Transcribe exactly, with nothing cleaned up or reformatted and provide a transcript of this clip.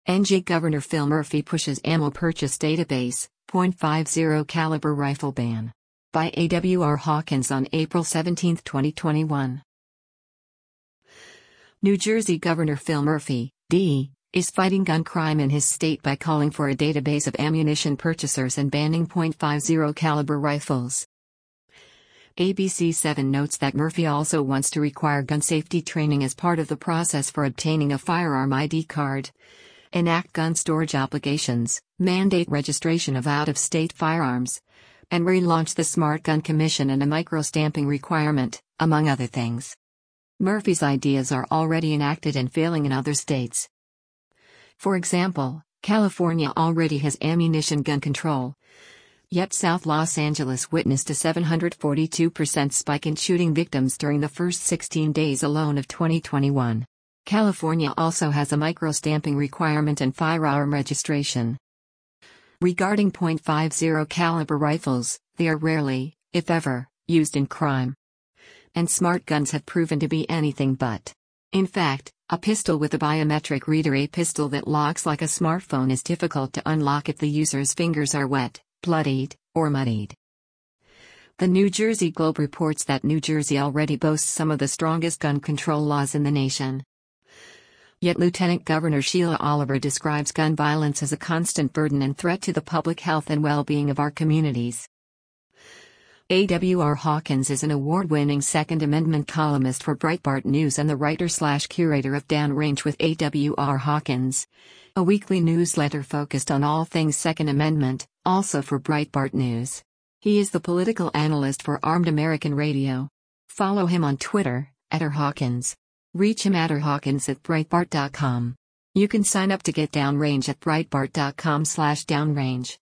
N J Governor Phil Murphy pushes ammo purchase database, point five zero caliber rifle ban. By A W R Hawkins on April seventeenth, twenty twenty-one. New Jersey Governor Phil Murphy, D, is fighting gun crime in his state by calling for a database of ammunition purchasers and banning point five zero caliber rifles. A B C seven notes that Murphy also wants to require gun safety training as part of the process for obtaining a firearm I D card, enact gun storage obligations, mandate registration of out-of-state firearms, and relaunch the Smart Gun Commission and a micro-stamping requirement, among other things. Murphy's ideas are already enacted and failing in other states. For example, California already has ammunition gun control. Yet South Los Angeles witnessed a seven hundred forty-two percent spike in shooting victims during the first sixteen days alone of twenty twenty-one. California also has a micro-stamping requirement and firearm registration. Regarding point five zero caliber rifles, they are rarely, if ever, used in crime. And smart guns have proven to be anything but. In fact, a pistol with a biometric reader, a pistol that locks like a smartphone, is difficult to unlock if the user's fingers are wet, bloodied, or muddied. The New Jersey Globe reports that New Jersey already boasts some of the strongest gun control laws in the nation. Yet Lieutenant Governor Sheila Oliver describes gun violence as a constant burden and threat to the public health and well-being of our communities. A W R Hawkins is an award-winning Second Amendment columnist for Breitbart News and the writer-slash-curator of Downrange with A W R Hawkins, a weekly newsletter focused on all things Second Amendment, also for Breitbart News. He is the political analyst for Armed American Radio. Follow him on Twitter, at rhawkins. Reach him at rhawkins at breitbart dot com. You can sign up to get Downrange at breitbart dot com slash downrange.